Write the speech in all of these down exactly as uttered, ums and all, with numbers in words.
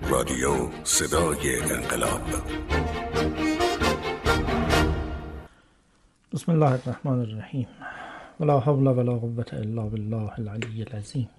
رادیو صدای انقلاب. بسم الله الرحمن الرحیم. ولا حول ولا قوة الا بالله العلی العظیم.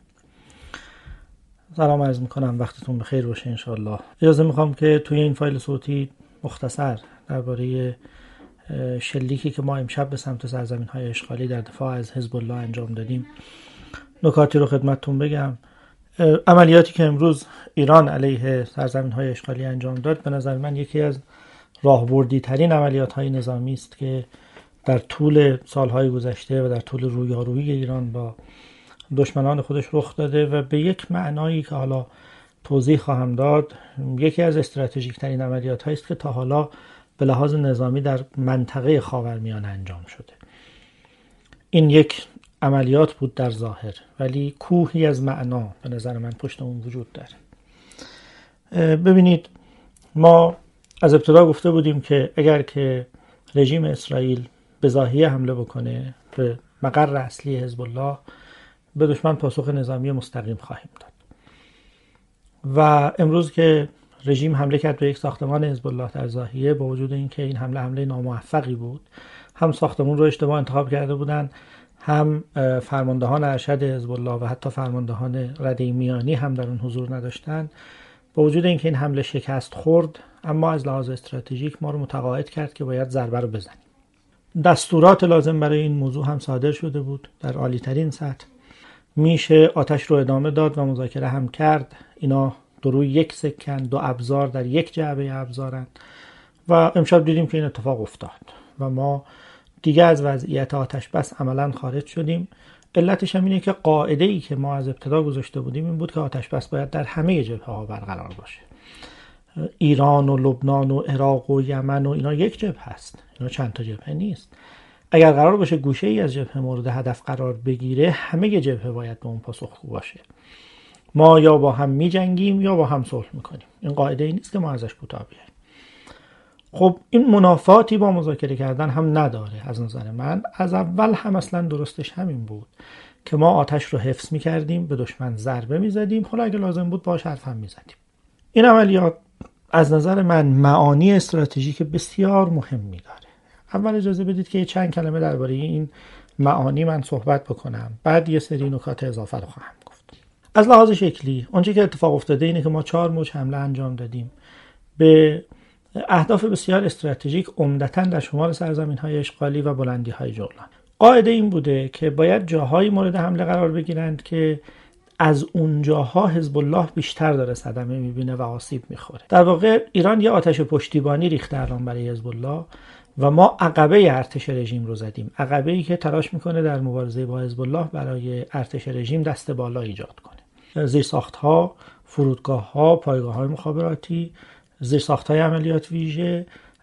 سلام عرض میکنم، وقتتون بخیر باشه انشاءالله. اجازه میخوام که توی این فایل صوتی مختصر درباره شلیکی که ما امشب به سمت سرزمین‌های اشغالی در دفاع از حزب الله انجام دادیم نکاتی رو خدمتتون بگم. عملیاتی که امروز ایران علیه سرزمین‌های اشغالی انجام داد به نظر من یکی از راهبردی ترین عملیات‌های نظامی است که در طول سالهای گذشته و در طول رویارویی ایران با دشمنان خودش رخ داده و به یک معنایی که حالا توضیح خواهم داد یکی از استراتژیک ترین عملیات‌هایی است که تا حالا به لحاظ نظامی در منطقه خاورمیانه انجام شده. این یک عملیات بود در ظاهر، ولی کوهی از معنا به نظر من پشت اون وجود داره. ببینید، ما از ابتدا گفته بودیم که اگر که رژیم اسرائیل به ضاحیه حمله بکنه به مقر اصلی حزب الله، به دشمن پاسخ نظامی مستقیم خواهیم داد. و امروز که رژیم حمله کرد به یک ساختمان حزب الله در ضاحیه، با وجود اینکه این حمله حمله ناموفقی بود، هم ساختمان رو اشتباه انتخاب کرده بودن، هم فرماندهان ارشد حزب الله و حتی فرماندهان رده میانی هم در اون حضور نداشتن. با وجود اینکه این حمله شکست خورد، اما از لحاظ استراتژیک ما رو متقاعد کرد که باید ضربه رو بزنیم. دستورات لازم برای این موضوع هم صادر شده بود در عالی ترین سطح. میشه آتش رو ادامه داد و مذاکره هم کرد. اینا دو روی یک سکن، دو ابزار در یک جعبه ابزارن و امشب دیدیم که این اتفاق افتاد و ما دیگه از وضعیت آتش بس عملا خارج شدیم. علتش هم اینه که قاعده ای که ما از ابتدا گذاشته بودیم این بود که آتش بس باید در همه جبهه ها برقرار باشه. ایران و لبنان و عراق و یمن و اینا یک جبهه هست، اینا چند تا جبهه نیست. اگر قرار باشه گوشه ای از جبهه مورد هدف قرار بگیره، همه جبهه باید به اون پاسخگو باشه. ما یا با هم می جنگیم یا با هم صلح میکنیم. این قاعده ای نیست که ما ازش کوتاه بیاییم. خب این منافاتی با مذاکره کردن هم نداره. از نظر من از اول هم اصلا درستش همین بود که ما آتش رو حفظ میکردیم، به دشمن ضربه میزدیم، حالا اگه لازم بود باش حرف هم میزدیم. این عملیات از نظر من معانی استراتژیک بسیار مهمی داره. اول اجازه بدید که چند کلمه درباره این معانی من صحبت بکنم، بعد یه سری نکات اضافه رو خواهم گفت. از لحاظ شکلی اونچه که اتفاق افتاده اینه که ما چهار موج حمله انجام دادیم به اهداف بسیار استراتژیک، عمدتاً در شمال سرزمین‌های اشغالی و بلندی‌های جولان. قاعده این بوده که باید جاهایی مورد حمله قرار بگیرند که از اون جاها حزب الله بیشتر داره صدمه می‌بینه و آسیب می‌خوره. در واقع ایران یه آتش پشتیبانی ریخته الان برای حزب الله و ما عقبه ارتش رژیم رو زدیم. عقبه‌ای که تلاش می‌کنه در مبارزه با حزب الله برای ارتش رژیم دست بالا ایجاد کنه. زیرساخت‌ها، فرودگاه‌ها، پایگاه‌های مخابراتی، زیرساخت‌های عملیات ویژه،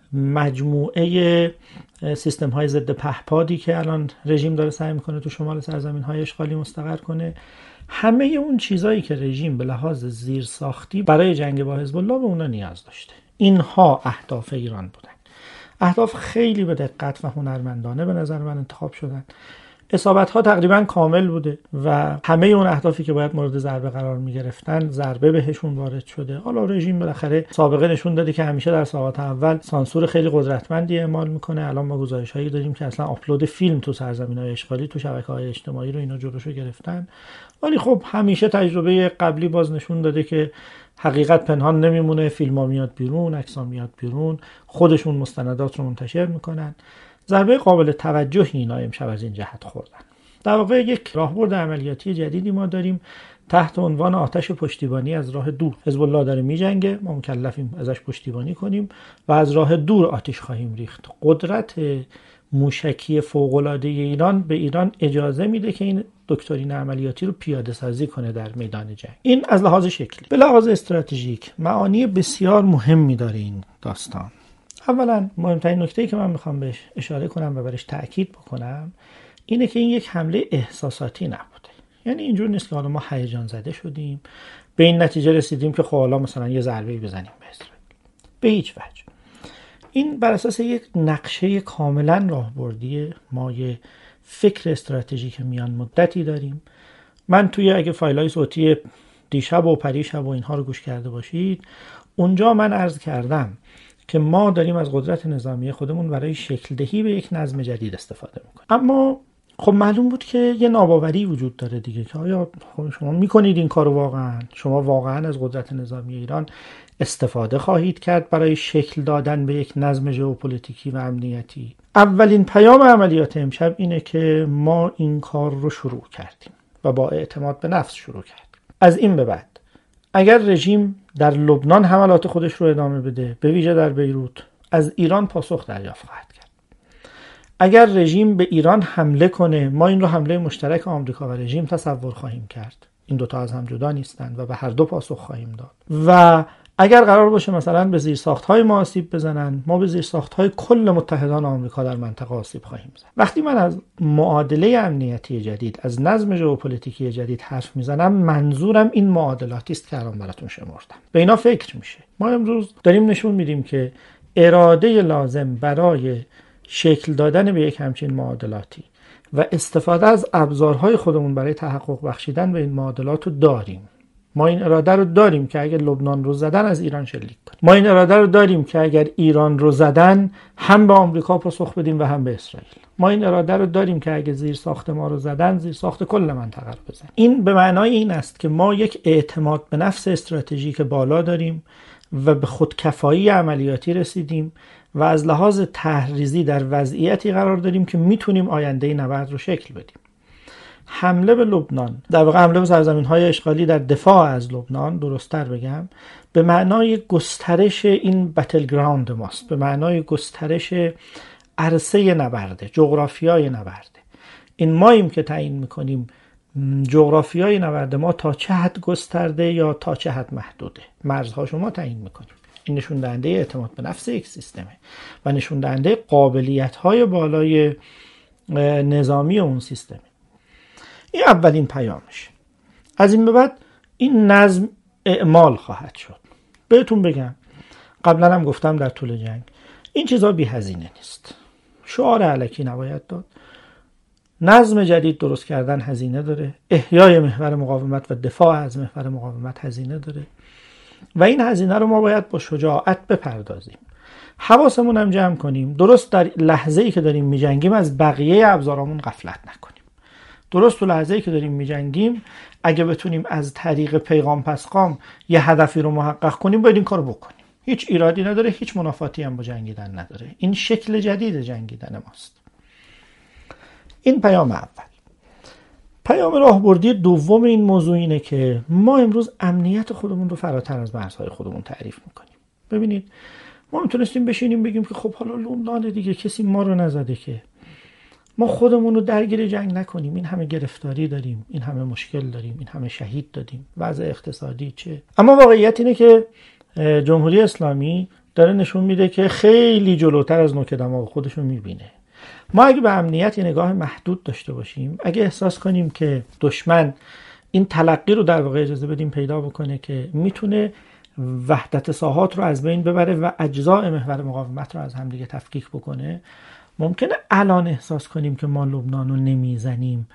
مجموعه سیستم‌های ضد پهپادی که الان رژیم داره سعی می‌کنه تو شمال سرزمین‌های اشغالی مستقر کنه، همه اون چیزایی که رژیم به لحاظ زیرساختی برای جنگ با حزب الله به اونا نیاز داشته. اینها اهداف ایران بودن. اهداف خیلی به دقت و هنرمندانه به نظر من انتخاب شدن. اصابت‌ها تقریبا کامل بوده و همه اون اهدافی که باید مورد ضربه قرار می‌گرفتن ضربه بهشون وارد شده. حالا رژیم بالاخره سابقه نشون داده که همیشه در ساعات اول سانسور خیلی قدرتمندی اعمال میکنه. الان ما گزارش‌هایی داریم که اصلا آپلود فیلم تو سرزمین‌های اشغالی تو شبکه‌های اجتماعی رو اینا جلوشو گرفتن. ولی خب همیشه تجربه قبلی باز نشون داده که حقیقت پنهان نمیمونه، فیلم‌ها میاد بیرون، عکس‌ها میاد بیرون، خودشون مستندات رو منتشر میکنن. ضربه قابل توجهی اینا امشب از این جهت خوردن. در واقع یک راهبرد عملیاتی جدیدی ما داریم تحت عنوان آتش پشتیبانی از راه دور. حزب الله داره میجنگه، ما مکلفیم ازش پشتیبانی کنیم و از راه دور آتش خواهیم ریخت. قدرت موشکی فوق‌العاده ایران به ایران اجازه میده که این دکترین عملیاتی رو پیاده سازی کنه در میدان جنگ. این از لحاظ شکلی. به لحاظ استراتژیک معانی بسیار مهمی داره این داستان. اولا مهمترین نکته‌ای که من میخوام بهش اشاره کنم و برش تأکید بکنم اینه که این یک حمله احساساتی نبوده. یعنی اینجور نیست که حالا ما هیجان زده شدیم به این نتیجه رسیدیم که خب حالا مثلا یه ضربه بزنیم به اسرائیل. به هیچ وجه. این بر اساس یک نقشه کاملا راهبردی ما یه فکر استراتژیک میان مدتی داریم. من توی اگه فایل‌های صوتی دیشب و پریشب و اینها رو گوش کرده باشید، اونجا من عرض کردم که ما داریم از قدرت نظامی خودمون برای شکل دهی به یک نظم جدید استفاده میکنیم. اما خب معلوم بود که یه ناباوری وجود داره دیگه، که آیا خب شما میکنید این کارو واقعا؟ شما واقعا از قدرت نظامی ایران استفاده خواهید کرد برای شکل دادن به یک نظم ژئوپلیتیکی و امنیتی؟ اولین پیام عملیات امشب اینه که ما این کار رو شروع کردیم و با اعتماد به نفس شروع کردیم. از این به بعد اگر رژیم در لبنان حملات خودش رو ادامه بده، به ویژه در بیروت، از ایران پاسخ دریافت خواهد کرد. اگر رژیم به ایران حمله کنه، ما این رو حمله مشترک آمریکا و رژیم تصور خواهیم کرد. این دوتا از هم جدا نیستند و به هر دو پاسخ خواهیم داد. و اگر قرار باشه مثلا به زیرساخت‌های ما آسیب بزنن، ما به زیرساخت‌های کل متحدان آمریکا در منطقه آسیب خواهیم زد. وقتی من از معادله امنیتی جدید، از نظم ژئوپلیتیکی جدید حرف میزنم، منظورم این معادلاتی است که الان براتون شمردم. به اینا فکر میشه. ما امروز داریم نشون میدیم که اراده لازم برای شکل دادن به یک همچین معادلاتی و استفاده از ابزارهای خودمون برای تحقق بخشیدن به این معادلات رو داریم. ما این اراده رو داریم که اگر لبنان رو زدن از ایران شلیک کنیم. ما این اراده رو داریم که اگر ایران رو زدن هم به آمریکا پاسخ بدیم و هم به اسرائیل. ما این اراده رو داریم که اگر زیر ساخت ما رو زدن، زیر ساخت کل منطقه رو بزنیم. این به معنای این است که ما یک اعتماد به نفس استراتژیک بالا داریم و به خودکفایی عملیاتی رسیدیم و از لحاظ تحریزی در وضعیتی قرار داریم که میتونیم آینده نبرد رو شکل بدیم. حمله به لبنان، در واقع حمله به سرزمین‌های اشغالی در دفاع از لبنان، درست‌تر بگم، به معنای گسترش این بتل گراوند ماست، به معنای گسترش عرصه نبرده، جغرافیای نبرده. این ماییم که تعیین می‌کنیم جغرافیای نبرد ما تا چه حد گسترده یا تا چه حد محدوده. مرزها شما تعیین می‌کنیم. این نشون دهنده اعتماد به نفس یک سیستمه و نشون دهنده قابلیت‌های بالای نظامی اون سیستمه. این اولین پیامش. از این به بعد این نظم اعمال خواهد شد. بهتون بگم، قبلا هم گفتم در طول جنگ، این چیزا بی هزینه نیست. شعار الکی نباید داد. نظم جدید درست کردن هزینه داره. احیای محور مقاومت و دفاع از محور مقاومت هزینه داره. و این هزینه رو ما باید با شجاعت بپردازیم. حواسمون هم جمع کنیم. درست در لحظه‌ای که داریم می‌جنگیم از بقیه ابزارامون غفلت نکنیم. درست تو لحظه‌ای که داریم می‌جنگیم اگه بتونیم از طریق پیغام پسخام یه هدفی رو محقق کنیم، باید این کارو بکنیم. هیچ ایرادی نداره، هیچ منافاتی هم با جنگیدن نداره. این شکل جدید جنگیدن ماست. این پیام اول. پیام راهبردی دوم این موضوع اینه که ما امروز امنیت خودمون رو فراتر از مرزهای خودمون تعریف می‌کنیم. ببینید، ما میتونستیم بشینیم بگیم که خب حالا لبنان دیگه کسی ما رو نزده که ما خودمون رو درگیر جنگ نکنیم، این همه گرفتاری داریم، این همه مشکل داریم، این همه شهید دادیم، وضع اقتصادی چه. اما واقعیت اینه که جمهوری اسلامی داره نشون میده که خیلی جلوتر از نوک دماغ خودشو میبینه. ما اگه به امنیت یه نگاه محدود داشته باشیم، اگه احساس کنیم که دشمن این تلقی رو در واقع اجازه بدیم پیدا بکنه که میتونه وحدت ساحات رو از بین ببره و اجزاء محور مقاومت رو از همدیگه تفکیک بکنه، ممکنه الان احساس کنیم که ما لبنان رو نمیزنیم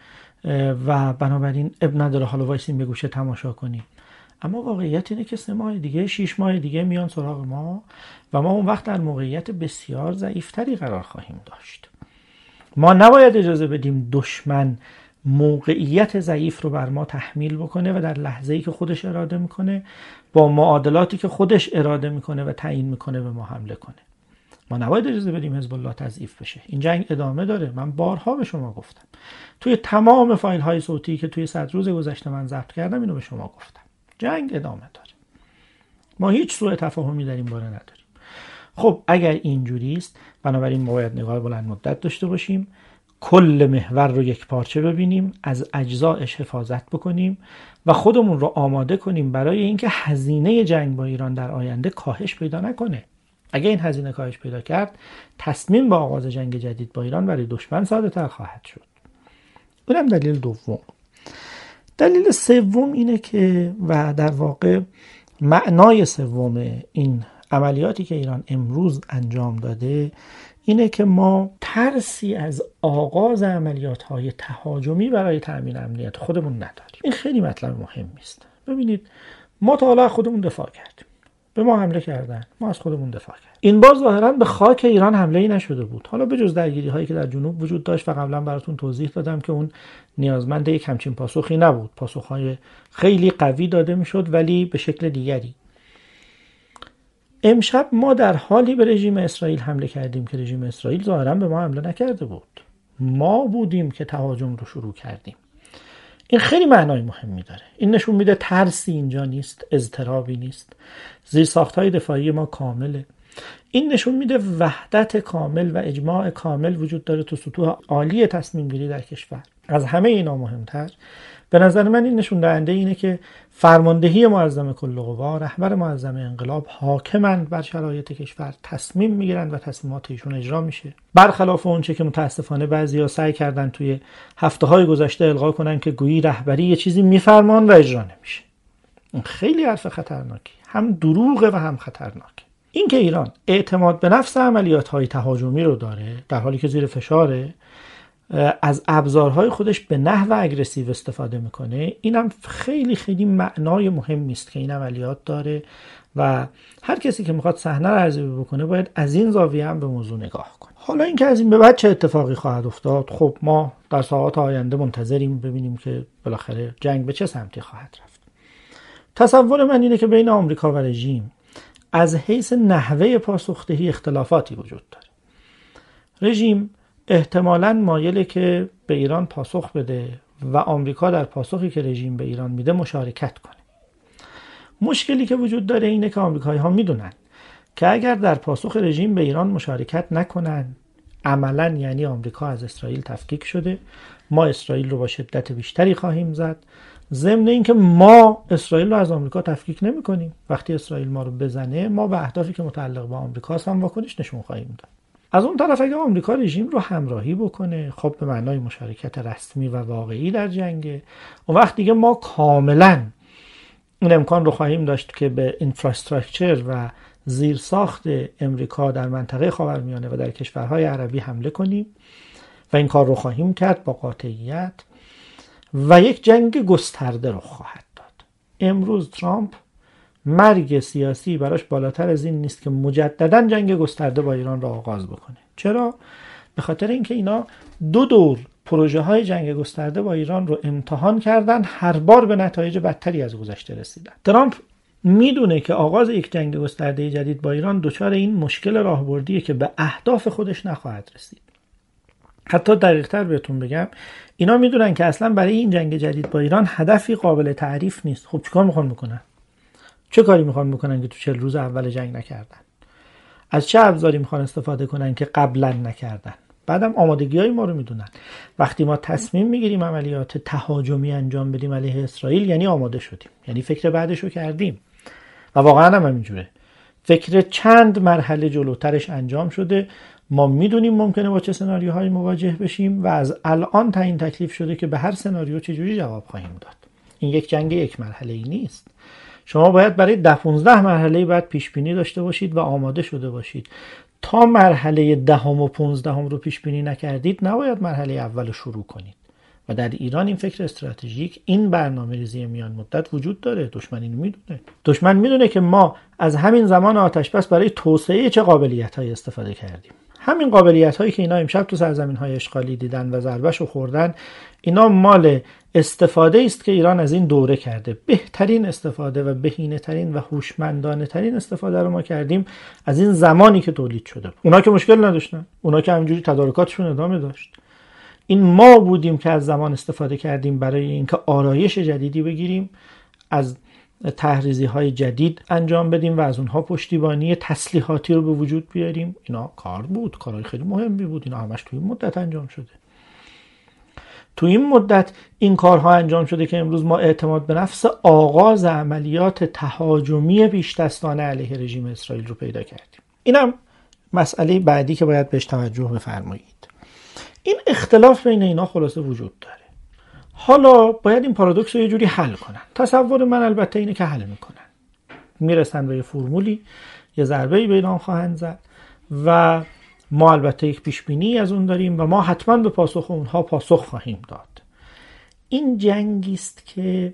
و بنابراین اب نداره حالا وایسیم به گوشه تماشا کنیم. اما واقعیت اینه که سه ماه دیگه، شش ماه دیگه میان سراغ ما و ما اون وقت در موقعیت بسیار ضعیفتری قرار خواهیم داشت. ما نباید اجازه بدیم دشمن موقعیت ضعیف رو بر ما تحمیل بکنه و در لحظه‌ای که خودش اراده میکنه با معادلاتی که خودش اراده میکنه و تعیین میکنه به ما حمله کنه. ما نباید اجازه بدیم حزب الله تضعیف بشه. این جنگ ادامه داره. من بارها به شما گفتم. توی تمام فایل های صوتی که توی صد روز گذشته من ضبط کردم اینو به شما گفتم. جنگ ادامه داره. ما هیچ سوء تفاهمی در این باره نداریم. خب اگر اینجوری است، بنابراین ما باید نگاه بلند مدت داشته باشیم، کل محور رو یک پارچه ببینیم، از اجزایش حفاظت بکنیم و خودمون رو آماده کنیم برای اینکه هزینه جنگ با ایران در آینده کاهش پیدا نکنه. اگه این هزینه کاهش پیدا کرد، تصمیم به آغاز جنگ جدید با ایران برای دشمن ساده تر خواهد شد. اونم دلیل دوم. دلیل سوم اینه که و در واقع معنای سوم این عملیاتی که ایران امروز انجام داده اینه که ما ترسی از آغاز عملیات‌های تهاجمی برای تأمین امنیت خودمون نداریم. این خیلی مطلب مهمی است. ببینید ما تا حالا خودمون دفاع کردیم، به ما حمله کردن، ما از خودمون دفاع کردیم. این بار ظاهرا به خاک ایران حمله ای نشده بود، حالا به جز درگیری هایی که در جنوب وجود داشت و قبلا براتون توضیح دادم که اون نیازمند یک همچین پاسخی نبود، پاسخهای خیلی قوی داده میشد ولی به شکل دیگری. امشب ما در حالی به رژیم اسرائیل حمله کردیم که رژیم اسرائیل ظاهرا به ما حمله نکرده بود، ما بودیم که تهاجم رو شروع کردیم. این خیلی معنای مهمی داره. این نشون میده ترسی اینجا نیست، اضطرابی نیست، زیرساخت‌های دفاعی ما کامله. این نشون میده وحدت کامل و اجماع کامل وجود داره تو سطوح عالی تصمیم گیری در کشور. از همه اینا مهمتر به نظر من این نشون دهنده اینه که فرماندهی معظم کل قوا، رهبر معظم انقلاب، حاکمند بر شرایط کشور، تصمیم میگیرن و تصمیمات ایشون اجرا میشه، برخلاف اون چه که متاسفانه بعضیا سعی کردن توی هفته‌های گذشته القا کنن که گویی رهبری یه چیزی میفرمان و اجرا نمیشه. این خیلی حرف خطرناکی، هم دروغه و هم خطرناکه. این که ایران اعتماد به نفس عملیات‌های تهاجمی رو داره در حالی که زیر فشاره، از ابزارهای خودش به نحو اگریسیو استفاده میکنه، اینم خیلی خیلی معنای مهمی است که این عملیات داره و هر کسی که میخواد صحنه رو ارزیابی بکنه باید از این زاویه هم به موضوع نگاه کنه. حالا اینکه از این به بعد چه اتفاقی خواهد افتاد، خب ما در ساعات آینده منتظریم ببینیم که بالاخره جنگ به چه سمتی خواهد رفت. تصور من اینه که بین آمریکا و رژیم از حیث نحوه پاسخدهی اختلافاتی وجود داره. رژیم احتمالاً مایله که به ایران پاسخ بده و آمریکا در پاسخی که رژیم به ایران میده مشارکت کنه. مشکلی که وجود داره اینه که آمریکایی‌ها میدونن که اگر در پاسخ رژیم به ایران مشارکت نکنن، عملاً یعنی آمریکا از اسرائیل تفکیک شده، ما اسرائیل رو با شدت بیشتری خواهیم زد، ضمن اینکه ما اسرائیل رو از آمریکا تفکیک نمی‌کنیم. وقتی اسرائیل ما رو بزنه، ما به اهدافی که متعلق به آمریکاست هم واکنش نشون خواهیم داد. از اون طرف اگه آمریکا رژیم رو همراهی بکنه، خب به معنای مشارکت رسمی و واقعی در جنگ، اون وقت دیگه ما کاملا این امکان رو خواهیم داشت که به اینفراستراکچر و زیرساخت امریکا در منطقه خاورمیانه و در کشورهای عربی حمله کنیم و این کار رو خواهیم کرد با قاطعیت و یک جنگ گسترده رو خواهد داد. امروز ترامپ مرگ سیاسی براش بالاتر از این نیست که مجددا جنگ گسترده با ایران را آغاز بکنه. چرا؟ به خاطر اینکه اینا دو دور پروژه های جنگ گسترده با ایران رو امتحان کردن، هر بار به نتایج بدتری از گذشته رسیدن. ترامپ میدونه که آغاز یک جنگ گسترده جدید با ایران دچار این مشکل راهبردیه که به اهداف خودش نخواهد رسید. حتی دقیق‌تر بهتون بگم، اینا میدونن که اصلا برای این جنگ جدید با ایران هدفی قابل تعریف نیست. خب چیکار میخوان بکنن؟ چه کاری میخوان بکنن که تو چهل روز اول جنگ نکردن؟ از چه ابزاری میخوان استفاده کنن که قبلا نکردن؟ بعدم آمادگی‌های ما رو میدونن. وقتی ما تصمیم میگیریم عملیات تهاجمی انجام بدیم علیه اسرائیل، یعنی آماده شدیم، یعنی فکر بعدشو کردیم و واقعا هم همینجوره. فکر چند مرحله جلوترش انجام شده. ما میدونیم ممکنه با چه سناریوهایی مواجه بشیم و از الان تعیین تکلیف شده که به هر سناریو چجوری جواب خواهیم داد. این یک جنگ یک مرحله‌ای نیست. شما باید برای ده پانزده مرحله بعد پیش بینی داشته باشید و آماده شده باشید. تا مرحله دهم و پانزدهم رو پیش بینی نکردید، نباید مرحله اول رو شروع کنید. و در ایران این فکر استراتژیک، این برنامه‌ریزی میان مدت وجود داره. دشمن اینو میدونه. دشمن میدونه که ما از همین زمان آتش‌بس برای توسعه چه قابلیت‌هایی استفاده کردیم. همین قابلیت‌هایی که اینا امشب تو سرزمین‌های اشغالی دیدن و ضربه‌شو خوردن، اینا مال استفاده است که ایران از این دوره کرده. بهترین استفاده و بهینه‌ترین و هوشمندانه‌ترین استفاده رو ما کردیم از این زمانی که تولید شده. اونا که مشکل نداشتن، اونا که همینجوری تدارکاتشون ادامه داشت. این ما بودیم که از زمان استفاده کردیم برای اینکه آرایش جدیدی بگیریم، از تحریزی‌های جدید انجام بدیم و از اونها پشتیبانی تسلیحاتی رو به وجود بیاریم. اینا کار بود، کارهای خیلی مهمی بود. اینا همش توی این مدت انجام شده. تو این مدت این کارها انجام شده که امروز ما اعتماد به نفس آغاز عملیات تهاجمی پیش‌دستانه علیه رژیم اسرائیل رو پیدا کردیم. اینم مسئله بعدی که باید بهش توجه بفرمایید. این اختلاف بین اینا خلاصه وجود داره. حالا باید این پارادوکس رو یه جوری حل کنن. تصور من البته اینه که حل میکنن. میرسن به یه فرمولی، یه ضربه‌ای به ایران خواهند زد و ما البته یک پیش بینی از اون داریم و ما حتما به پاسخ اونها پاسخ خواهیم داد. این جنگی است که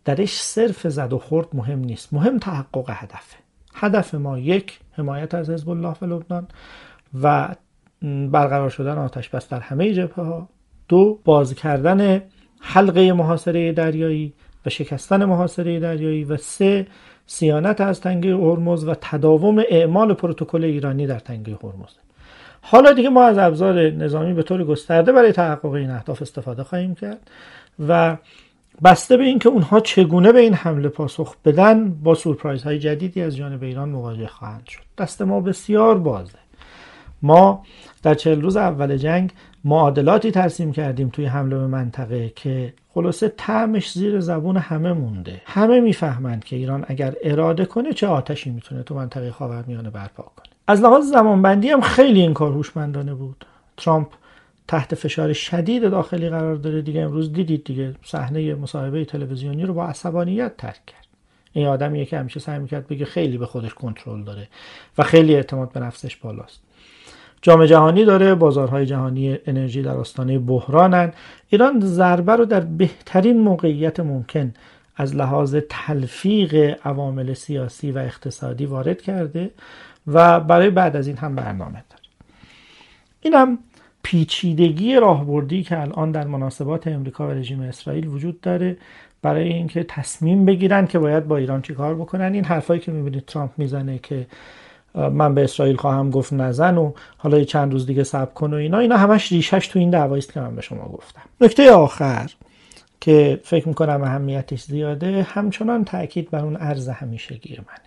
درش صرف زد و خورد مهم نیست، مهم تحقق هدفه. هدف ما یک، حمایت از حزب الله و لبنان و برقرار شدن آتش بس در همه جبهه ها. دو، باز کردن حلقه محاصره دریایی و شکستن محاصره دریایی. و سه، صیانت از تنگه هرمز و تداوم اعمال پروتکل ایرانی در تنگه هرمز. حالا دیگه ما از ابزار نظامی به طور گسترده برای تحقق این اهداف استفاده خواهیم کرد و بسته به این که اونها چگونه به این حمله پاسخ بدن با سورپرایز های جدیدی از جانب ایران مواجه خواهند شد. دست ما بسیار بازه. ما در چهل روز اول جنگ معادلاتی ترسیم کردیم توی حمله به منطقه که خلاصه طعمش زیر زبون همه مونده. همه میفهمند که ایران اگر اراده کنه چه آتشی میتونه تو منطقه خاورمیانه برپا کنه. از لحاظ زمانبندی هم خیلی این کار هوشمندانه بود. ترامپ تحت فشار شدید داخلی قرار داره دیگه. امروز دیدید دیگه صحنه مصاحبه تلویزیونی رو با عصبانیت ترک کرد. این آدمیه که همیشه سعی می‌کرد بگه خیلی به خودش کنترل داره و خیلی اعتماد به نفسش بالاست. جام جهانی داره، بازارهای جهانی انرژی در آستانه بحرانن. ایران ضربه رو در بهترین موقعیت ممکن از لحاظ تلفیق عوامل سیاسی و اقتصادی وارد کرده و برای بعد از این هم برنامه داره. اینم پیچیدگی راهبردی که الان در مناسبات امریکا و رژیم اسرائیل وجود داره برای اینکه تصمیم بگیرن که باید با ایران چیکار بکنن. این حرفایی که میبینید ترامپ میزنه که من به اسرائیل خواهم گفت نزن و حالا یه چند روز دیگه صبر کن و اینا اینا همش ریشش تو این دعوایی است که من به شما گفتم. نکته آخر که فکر میکنم اهمیتش زیاده، همچنان تاکید بر اون ارز همیشگی منه.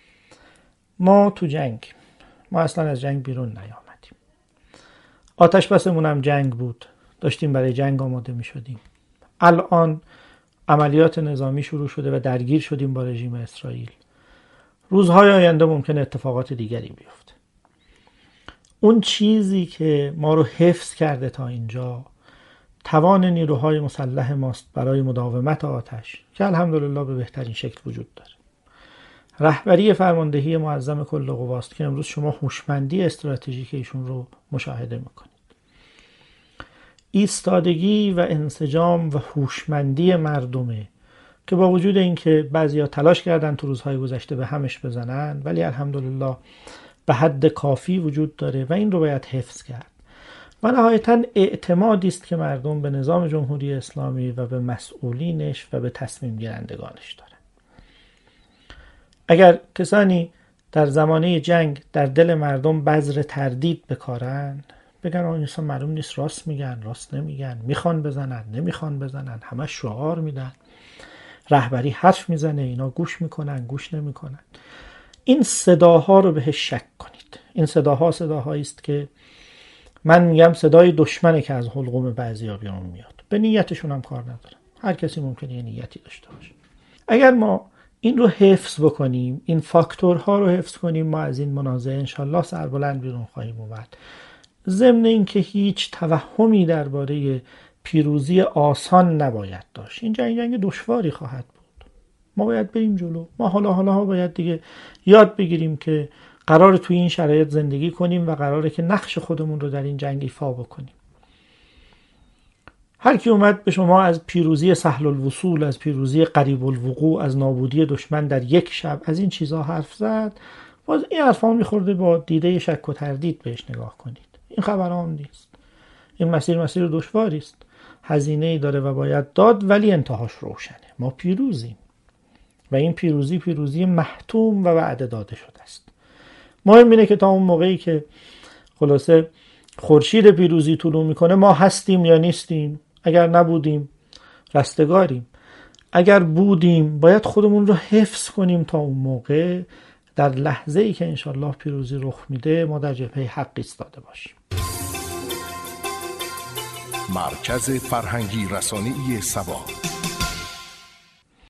ما تو جنگ، ما اصلا از جنگ بیرون نیامدیم. آتش بسمون هم جنگ بود، داشتیم برای جنگ آماده میشدیم. الان عملیات نظامی شروع شده و درگیر شدیم با رژیم اسرائیل. روزهای آینده ممکنه اتفاقات دیگری بیفته. اون چیزی که ما رو حفظ کرده تا اینجا توان نیروهای مسلح ماست برای مداومت آتش که الحمدلله به بهترین شکل وجود داره. رهبری فرماندهی معظم کل قواست که امروز شما هوشمندی استراتژیک ایشون رو مشاهده میکنید. ایستادگی و انسجام و هوشمندی مردمه که با وجود اینکه بعضیا تلاش کردن تو روزهای گذشته به همش بزنن ولی الحمدلله به حد کافی وجود داره و این رو باید حفظ کرد. و نهایتاً اعتمادی است که مردم به نظام جمهوری اسلامی و به مسئولینش و به تصمیم گیرندگانش دارن. اگر کسانی در زمانه جنگ در دل مردم بذر تردید بکارن، بگن آن انسان معلوم نیست راست میگن راست نمیگن، میخوان بزنن نمیخوان بزنن، همه شعار میدن، رهبری حرف میزنه اینا گوش میکنن گوش نمیکنن، این صداها رو بهش شک کنید. این صداها صداهایی است که من میگم صدای دشمنه که از حلقوم بعضیا بیرون میاد. به نیتشون هم کار نداره. هر کسی ممکنه یه نیتی داشته باشه. اگر ما این رو حفظ بکنیم، این فاکتورها رو حفظ کنیم، ما از این منازعه انشالله سربلند بیرون خواهیم اومد. ضمن این که هیچ توهمی درباره پیروزی آسان نباید داشت. این جنگ جنگ دشواری خواهد بود. ما باید بریم جلو. ما حالا حالا ها باید دیگه یاد بگیریم که قرار توی این شرایط زندگی کنیم و قراره که نقش خودمون رو در این جنگ ایفا بکنیم. هر کی اومد به شما از پیروزی سهل الوصول، از پیروزی قریب الوقوع، از نابودی دشمن در یک شب، از این چیزها حرف زد، باز این حرفا میخورده با دیده شک و تردید بهش نگاه کنید. این خبرام نیست. این مسیر مسیر دشواری است. هزینه‌ای داره و باید داد، ولی انتهاش روشنه. ما پیروزیم. و این پیروزی پیروزی محتوم و وعده داده شده است. مهم اینه که تا اون موقعی که خلاصه خورشید پیروزی طلوع میکنه ما هستیم یا نیستیم. اگر نبودیم رستگاریم. اگر بودیم باید خودمون رو حفظ کنیم تا اون موقع در لحظه ای که انشالله پیروزی رخ میده ما در جبهه حق ایستاده باشیم. مرکز فرهنگی رسانه‌ای سبا.